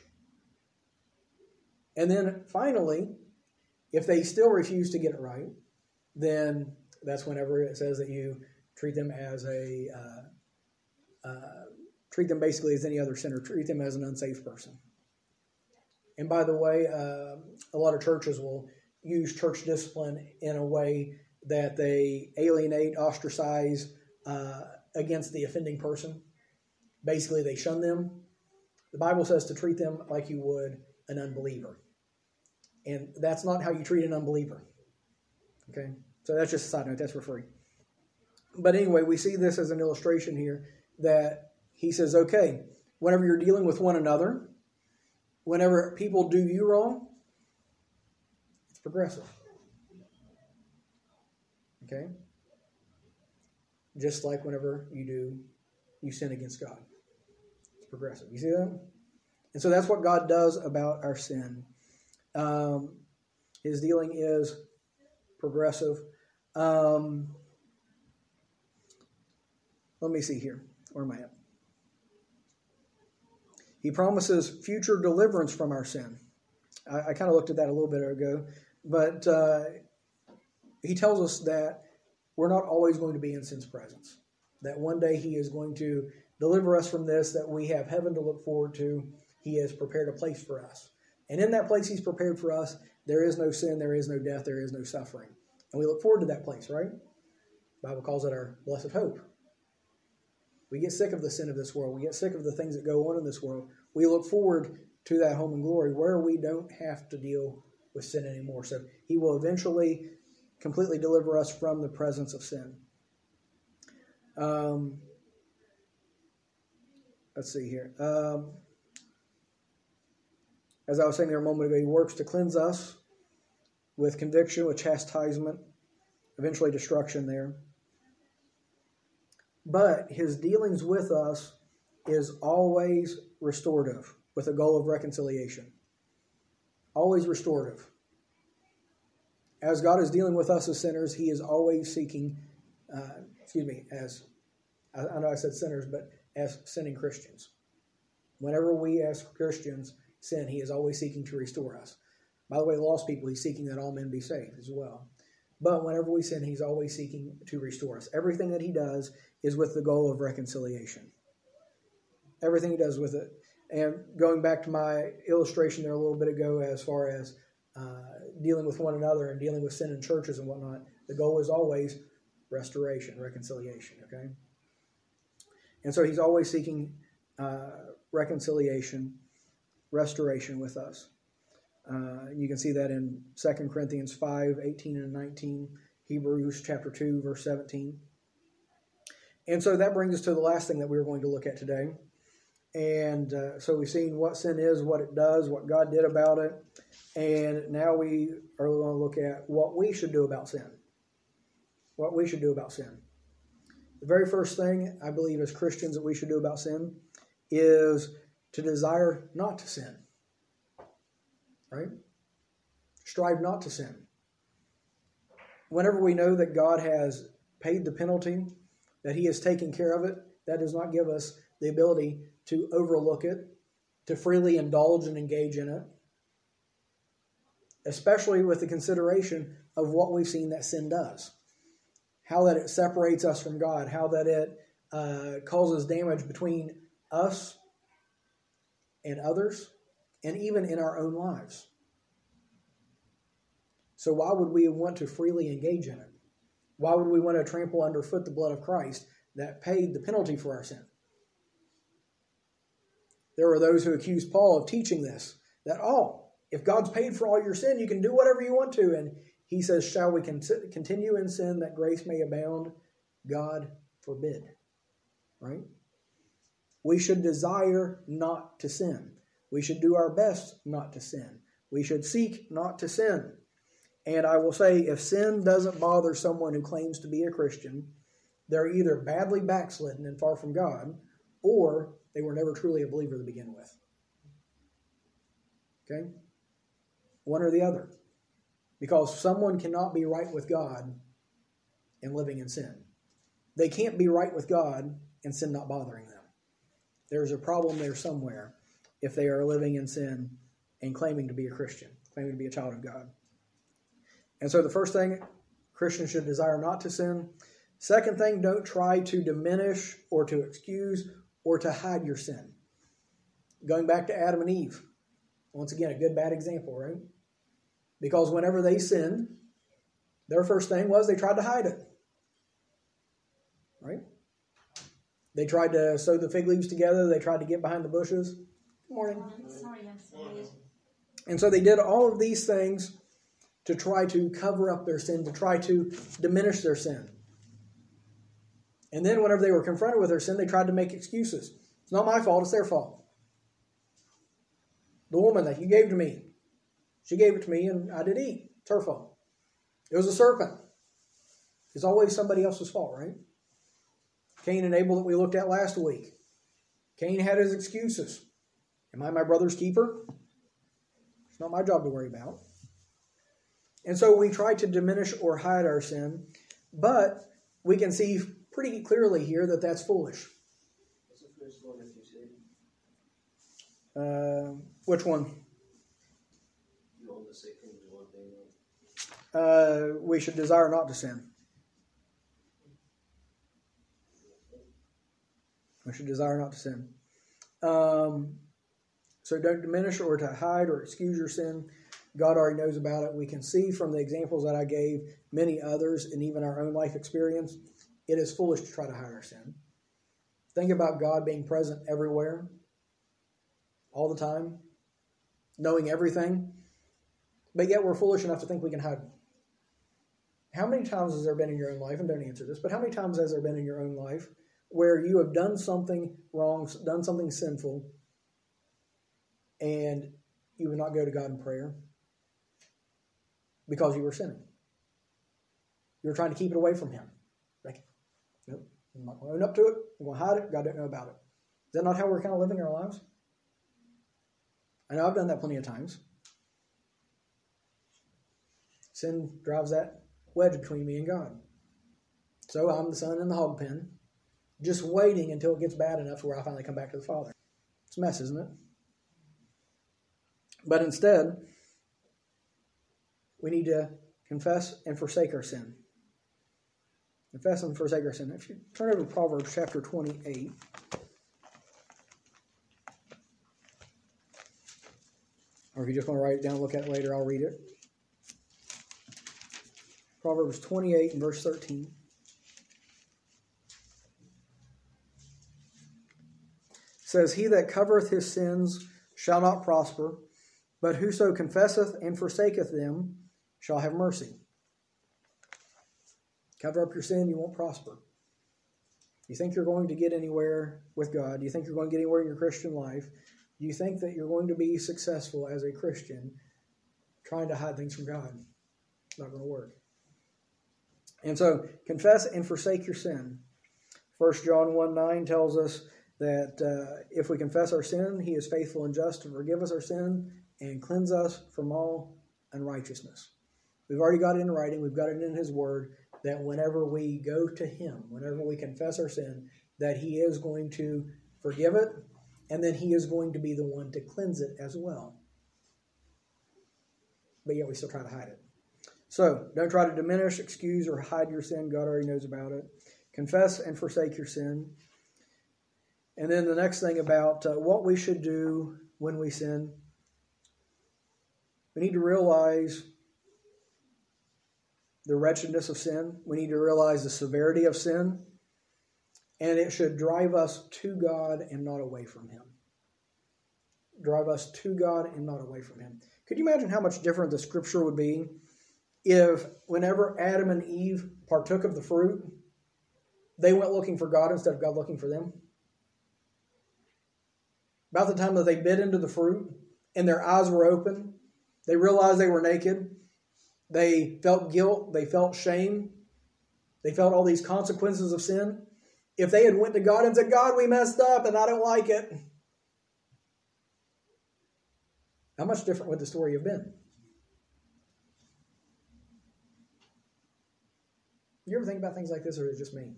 And then finally, if they still refuse to get it right, then that's whenever it says that you treat them as treat them basically as any other sinner. Treat them as an unsaved person. And by the way, a lot of churches will use church discipline in a way that they alienate, ostracize against the offending person. Basically, they shun them. The Bible says to treat them like you would an unbeliever. And that's not how you treat an unbeliever. Okay? So that's just a side note. That's for free. But anyway, we see this as an illustration here that he says, okay, whenever you're dealing with one another, whenever people do you wrong, it's progressive. Okay? Just like whenever you sin against God. It's progressive. You see that? And so that's what God does about our sin. His dealing is progressive. Let me see here. Where am I at? He promises future deliverance from our sin. I kind of looked at that a little bit ago. But he tells us that we're not always going to be in sin's presence. That one day he is going to deliver us from this, that we have heaven to look forward to. He has prepared a place for us. And in that place he's prepared for us, there is no sin, there is no death, there is no suffering. And we look forward to that place, right? The Bible calls it our blessed hope. We get sick of the sin of this world. We get sick of the things that go on in this world. We look forward to that home in glory where we don't have to deal with sin anymore. So he will eventually completely deliver us from the presence of sin. Let's see here. As I was saying there a moment ago, he works to cleanse us with conviction, with chastisement, eventually destruction there. But his dealings with us is always restorative, with a goal of reconciliation. Always restorative. As God is dealing with us as sinners, he is always seeking, as I know I said sinners, but as sinning Christians. Whenever we as Christians sin, he is always seeking to restore us. By the way, lost people, he's seeking that all men be saved as well. But whenever we sin, he's always seeking to restore us. Everything that he does is with the goal of reconciliation. Everything he does with it. And going back to my illustration there a little bit ago as far as dealing with one another and dealing with sin in churches and whatnot, the goal is always restoration, reconciliation, okay? And so he's always seeking reconciliation, restoration with us. You can see that in 2 Corinthians 5, 18 and 19, Hebrews chapter 2, verse 17. And so that brings us to the last thing that we're going to look at today. And so we've seen what sin is, what it does, what God did about it. And now we are going to look at what we should do about sin. What we should do about sin. The very first thing I believe as Christians that we should do about sin is to desire not to sin. Right? Strive not to sin. Whenever we know that God has paid the penalty, that he has taken care of it, that does not give us the ability to overlook it, to freely indulge and engage in it, especially with the consideration of what we've seen that sin does. How that it separates us from God, how that it causes damage between us and others, and even in our own lives. So why would we want to freely engage in it? Why would we want to trample underfoot the blood of Christ that paid the penalty for our sin? There were those who accused Paul of teaching this, that, if God's paid for all your sin, you can do whatever you want to. And he says, shall we continue in sin that grace may abound? God forbid. Right? We should desire not to sin. We should do our best not to sin. We should seek not to sin. And I will say, if sin doesn't bother someone who claims to be a Christian, they're either badly backslidden and far from God, or they were never truly a believer to begin with. Okay? One or the other. Because someone cannot be right with God and living in sin. They can't be right with God and sin not bothering them. There's a problem there somewhere if they are living in sin and claiming to be a Christian, claiming to be a child of God. And so the first thing, Christians should desire not to sin. Second thing, don't try to diminish or to excuse or to hide your sin. Going back to Adam and Eve. Once again, a good bad example, right? Because whenever they sinned, their first thing was they tried to hide it. Right? They tried to sew the fig leaves together. They tried to get behind the bushes. Good morning. And so they did all of these things to try to cover up their sin, to try to diminish their sin. And then whenever they were confronted with their sin, they tried to make excuses. It's not my fault, it's their fault. The woman that you gave to me, she gave it to me and I did eat. It's her fault. It was a serpent. It's always somebody else's fault, right? Cain and Abel that we looked at last week. Cain had his excuses. Am I my brother's keeper? It's not my job to worry about. And so we try to diminish or hide our sin, but we can see pretty clearly here that that's foolish. What's the first one that you said? Which one? You want the second one thing? We should desire not to sin. We should desire not to sin. So don't diminish or to hide or excuse your sin. God already knows about it. We can see from the examples that I gave, many others, and even our own life experience, it is foolish to try to hide our sin. Think about God being present everywhere, all the time, knowing everything, but yet we're foolish enough to think we can hide. How many times has there been in your own life, and don't answer this, but how many times has there been in your own life where you have done something wrong, done something sinful, and you would not go to God in prayer because you were sinning? You were trying to keep it away from Him. Like, nope, I'm not going to own up to it. I'm going to hide it. God don't know about it. Is that not how we're kind of living our lives? I know I've done that plenty of times. Sin drives that wedge between me and God. So I'm the son in the hog pen, just waiting until it gets bad enough to where I finally come back to the Father. It's a mess, isn't it? But instead, we need to confess and forsake our sin. Confess and forsake our sin. If you turn over to Proverbs chapter 28. Or if you just want to write it down and look at it later, I'll read it. Proverbs 28 and verse 13. Says, He that covereth his sins shall not prosper, but whoso confesseth and forsaketh them shall have mercy. Cover up your sin, you won't prosper. You think you're going to get anywhere with God? Do you think you're going to get anywhere in your Christian life? Do you think that you're going to be successful as a Christian trying to hide things from God? It's not going to work. And so, confess and forsake your sin. 1 John 1:9 tells us that if we confess our sin, He is faithful and just to forgive us our sin and cleanse us from all unrighteousness. We've already got it in writing. We've got it in His Word that whenever we go to Him, whenever we confess our sin, that He is going to forgive it, and then He is going to be the one to cleanse it as well. But yet we still try to hide it. So, don't try to diminish, excuse, or hide your sin. God already knows about it. Confess and forsake your sin. And then the next thing about what we should do when we sin. We need to realize the wretchedness of sin. We need to realize the severity of sin. And it should drive us to God and not away from Him. Drive us to God and not away from Him. Could you imagine how much different the Scripture would be if whenever Adam and Eve partook of the fruit, they went looking for God instead of God looking for them? About the time that they bit into the fruit and their eyes were open, they realized they were naked. They felt guilt. They felt shame. They felt all these consequences of sin. If they had went to God and said, God, we messed up and I don't like it, how much different would the story have been? You ever think about things like this, or is it just me?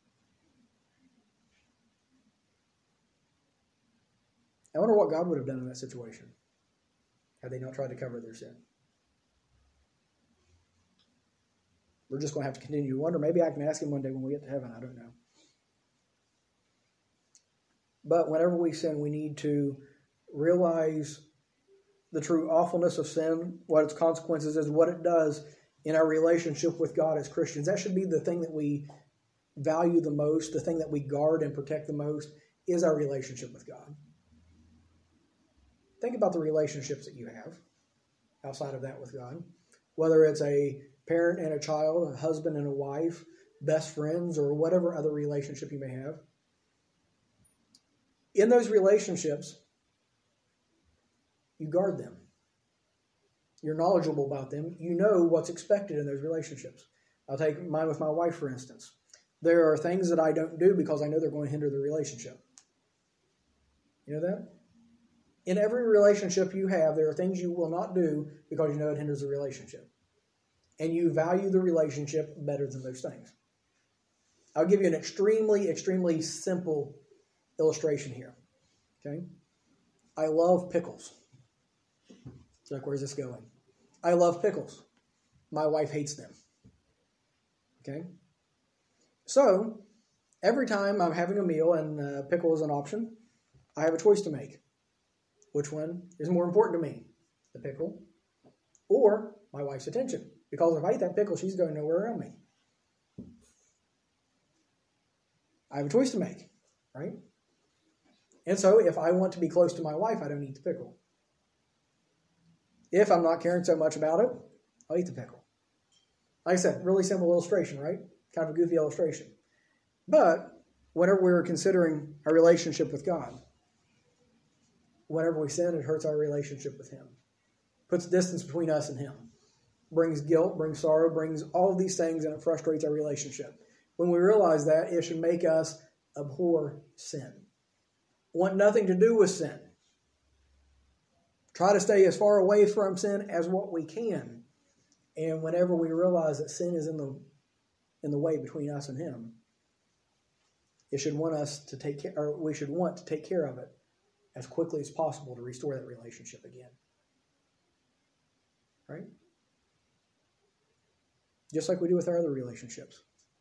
I wonder what God would have done in that situation had they not tried to cover their sin. We're just going to have to continue to wonder. Maybe I can ask Him one day when we get to heaven. I don't know. But whenever we sin, we need to realize the true awfulness of sin, what its consequences is, what it does in our relationship with God as Christians. That should be the thing that we value the most, the thing that we guard and protect the most, is our relationship with God. Think about the relationships that you have outside of that with God. Whether it's a parent and a child, a husband and a wife, best friends, or whatever other relationship you may have. In those relationships, you guard them. You're knowledgeable about them. You know what's expected in those relationships. I'll take mine with my wife, for instance. There are things that I don't do because I know they're going to hinder the relationship. You know that? In every relationship you have, there are things you will not do because you know it hinders the relationship. And you value the relationship better than those things. I'll give you an extremely, extremely simple illustration here. Okay? I love pickles. It's like, where's this going? I love pickles. My wife hates them. Okay? So, every time I'm having a meal and pickle is an option, I have a choice to make. Which one is more important to me? The pickle or my wife's attention? Because if I eat that pickle, she's going nowhere around me. I have a choice to make, right? And so if I want to be close to my wife, I don't eat the pickle. If I'm not caring so much about it, I'll eat the pickle. Like I said, really simple illustration, right? Kind of a goofy illustration. But whenever we're considering our relationship with God, whenever we sin, it hurts our relationship with Him. Puts distance between us and Him. Brings guilt, brings sorrow, brings all of these things, and it frustrates our relationship. When we realize that, it should make us abhor sin. Want nothing to do with sin. Try to stay as far away from sin as what we can. And whenever we realize that sin is in the way between us and Him, it should want us to take care, or we should want to take care of it as quickly as possible to restore that relationship again. Right? just like we do with our other relationships.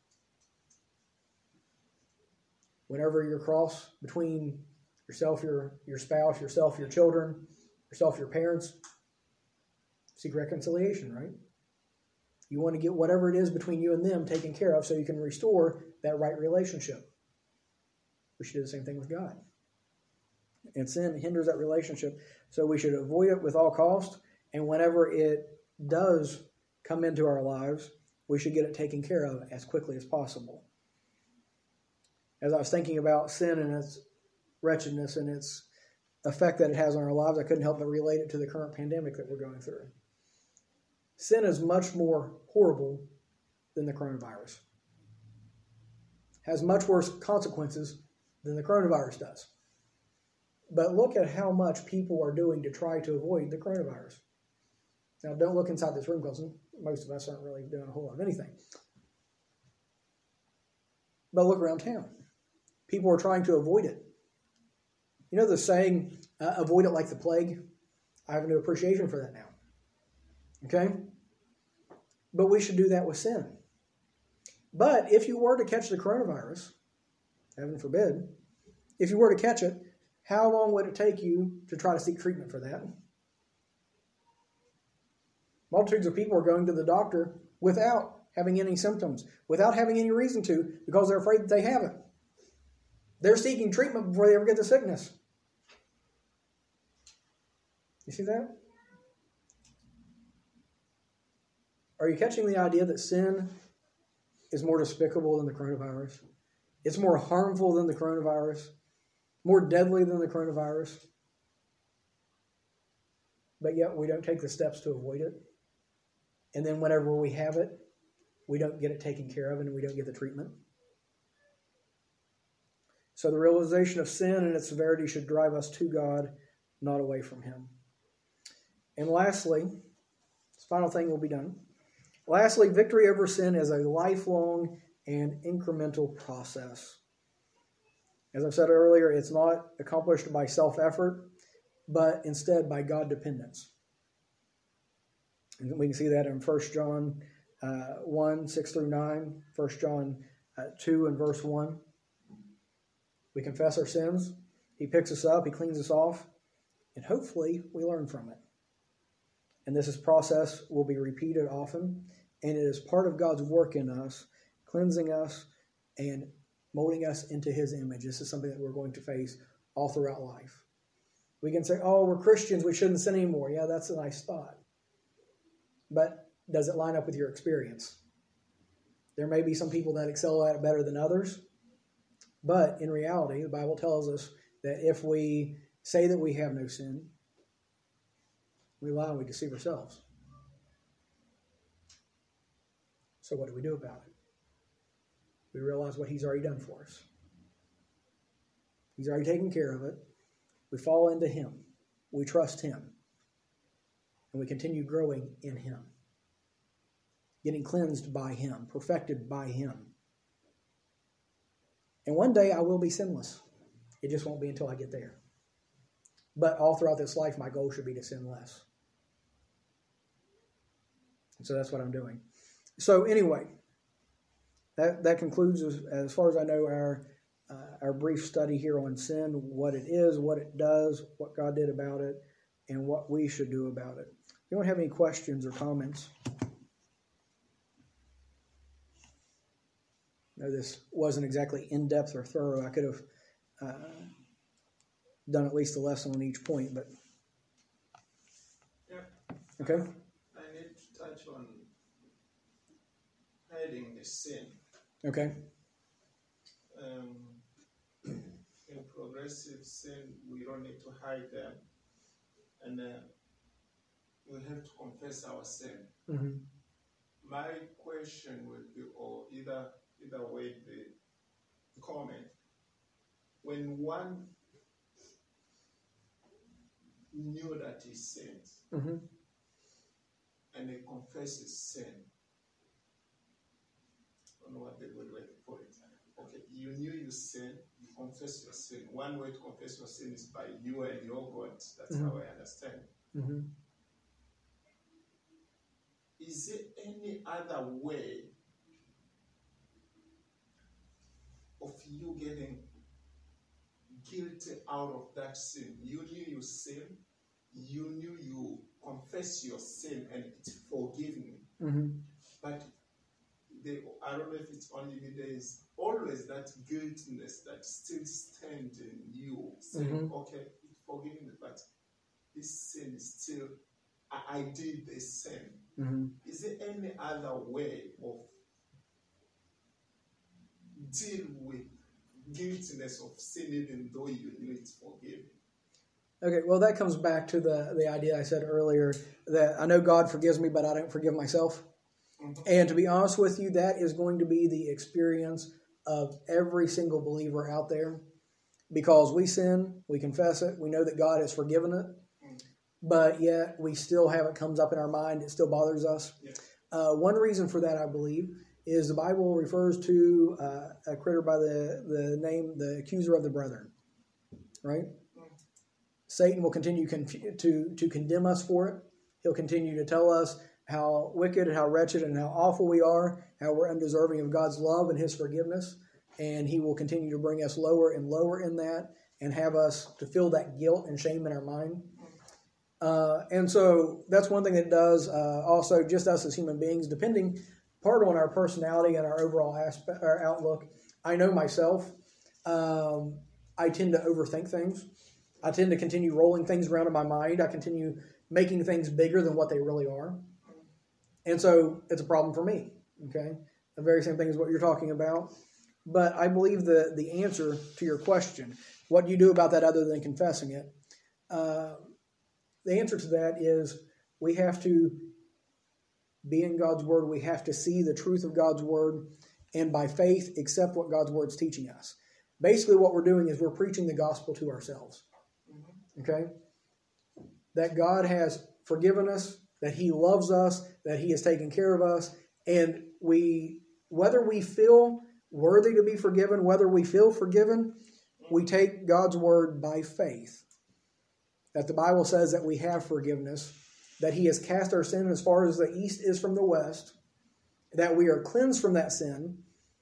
Whenever you're cross between yourself, your spouse, yourself, your children, yourself, your parents, seek reconciliation, right? You want to get whatever it is between you and them taken care of so you can restore that right relationship. We should do the same thing with God. And sin hinders that relationship, so we should avoid it with all cost. And whenever it does come into our lives, we should get it taken care of as quickly as possible. As I was thinking about sin and its wretchedness and its effect that it has on our lives, I couldn't help but relate it to the current pandemic that we're going through. Sin is much more horrible than the coronavirus. Has much worse consequences than the coronavirus does. But look at how much people are doing to try to avoid the coronavirus. Now, don't look inside this room because most of us aren't really doing a whole lot of anything. But look around town. People are trying to avoid it. You know the saying, avoid it like the plague? I have a new appreciation for that now. Okay? But we should do that with sin. But if you were to catch the coronavirus, heaven forbid, if you were to catch it, how long would it take you to try to seek treatment for that? Multitudes of people are going to the doctor without having any symptoms, without having any reason to, because they're afraid that they have it. They're seeking treatment before they ever get the sickness. You see that? Are you catching the idea that sin is more despicable than the coronavirus? It's more harmful than the coronavirus, more deadly than the coronavirus. But yet we don't take the steps to avoid it. And then whenever we have it, we don't get it taken care of and we don't get the treatment. So the realization of sin and its severity should drive us to God, not away from Him. And lastly, this final thing will be done. Lastly, victory over sin is a lifelong and incremental process. As I've said earlier, it's not accomplished by self-effort, but instead by God dependence. And we can see that in 1 John 1, 6 through 9, 1 John 2 and verse 1. We confess our sins. He picks us up. He cleans us off. And hopefully we learn from it. And this process will be repeated often. And it is part of God's work in us, cleansing us and molding us into His image. This is something that we're going to face all throughout life. We can say, oh, we're Christians, we shouldn't sin anymore. Yeah, that's a nice thought. But does it line up with your experience? There may be some people that excel at it better than others. But in reality, the Bible tells us that if we say that we have no sin, we lie and we deceive ourselves. So what do we do about it? We realize what He's already done for us. He's already taken care of it. We fall into Him. We trust Him. And we continue growing in Him. Getting cleansed by Him. Perfected by Him. And one day I will be sinless. It just won't be until I get there. But all throughout this life, my goal should be to sin less. And so that's what I'm doing. So anyway, that concludes, as far as I know, our brief study here on sin, what it is, what it does, what God did about it, and what we should do about it. If you don't have any questions or comments, I know this wasn't exactly in-depth or thorough. I could have done at least a lesson on each point, but yeah. Okay. I need to touch on hiding the sin. Okay. In progressive sin, we don't need to hide them, and we have to confess our sin. Mm-hmm. My question would be, or either way, the comment: when one knew that he sins, Mm-hmm. and he confesses sin, I don't know what the good way to put it. Okay, you knew you sin, you confess your sin. One way to confess your sin is by you and your God. That's how I understand. Mm-hmm. Is there any any other way of you getting guilty out of that sin? You knew you sin, you knew you confess your sin and it's forgiven. Mm-hmm. But I don't know if it's only me, there is always that guiltiness that still stands in you, saying, okay, it's forgiven, but this sin is still, I did this sin. Mm-hmm. Is there any other way of deal with guiltiness of sin even though you knew it's forgiven? Okay, well, that comes back to the idea I said earlier that I know God forgives me, but I don't forgive myself. Mm-hmm. And to be honest with you, that is going to be the experience of every single believer out there, because we sin, we confess it, we know that God has forgiven it, but yet we still have it comes up in our mind, it still bothers us. Yeah. One reason for that, I believe, is the Bible refers to a critter by the name, the accuser of the brethren, right? Satan will continue to condemn us for it. He'll continue to tell us how wicked and how wretched and how awful we are, how we're undeserving of God's love and His forgiveness. And he will continue to bring us lower and lower in that and have us to feel that guilt and shame in our mind. And so that's one thing that does also, just us as human beings, depending part on our personality and our overall aspect, our outlook. I know myself, I tend to overthink things. I tend to continue rolling things around in my mind. I continue making things bigger than what they really are. And so it's a problem for me, okay? The very same thing as what you're talking about. But I believe the answer to your question, what do you do about that other than confessing it? The answer to that is we have to be in God's Word. We have to see the truth of God's Word and by faith accept what God's Word's teaching us. Basically what we're doing is we're preaching the gospel to ourselves. Okay? That God has forgiven us, that He loves us, that He has taken care of us, and whether we feel worthy to be forgiven, whether we feel forgiven, we take God's word by faith. That the Bible says that we have forgiveness, that He has cast our sin as far as the east is from the west, that we are cleansed from that sin,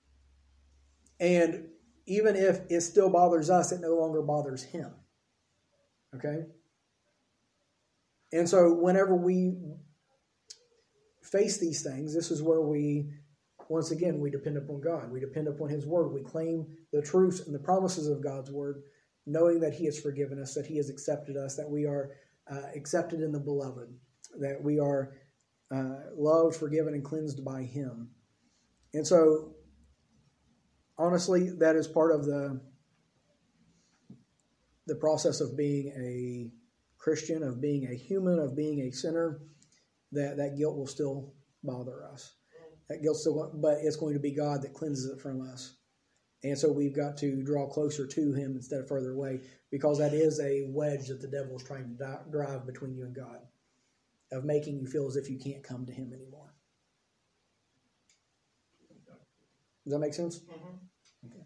and even if it still bothers us, it no longer bothers Him. Okay? And so whenever we face these things, this is where once again, we depend upon God. We depend upon His Word. We claim the truths and the promises of God's Word, knowing that He has forgiven us, that He has accepted us, that we are accepted in the Beloved, that we are loved, forgiven, and cleansed by Him. And so, honestly, that is part of the process of being a Christian, of being a human, of being a sinner, that guilt will still bother us. That guilt still, but it's going to be God that cleanses it from us. And so we've got to draw closer to Him instead of further away, because that is a wedge that the devil is trying to drive between you and God, of making you feel as if you can't come to Him anymore. Does that make sense? Mm-hmm. Okay.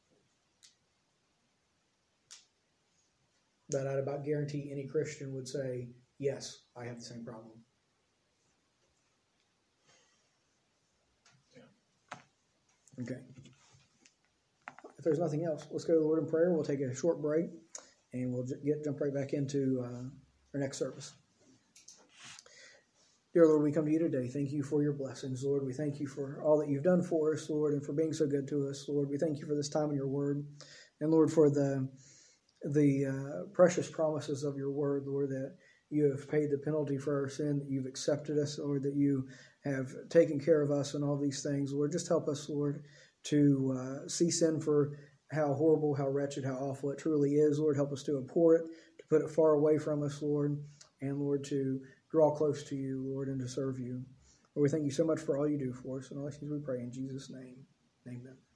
But I'd about guarantee any Christian would say, yes, I have the same problem. Yeah. Okay. If there's nothing else, let's go to the Lord in prayer. We'll take a short break, and we'll jump right back into our next service. Dear Lord, we come to you today. Thank you for your blessings, Lord. We thank you for all that you've done for us, Lord, and for being so good to us, Lord. We thank you for this time in your word, and Lord, for the precious promises of your word, Lord, that you have paid the penalty for our sin, that you've accepted us, Lord, that you have taken care of us and all these things. Lord, just help us, Lord, to see sin for how horrible, how wretched, how awful it truly is. Lord, help us to abhor it, to put it far away from us, Lord, and Lord, to draw close to you, Lord, and to serve you. Lord, we thank you so much for all you do for us, and all these things we pray in Jesus' name. Amen.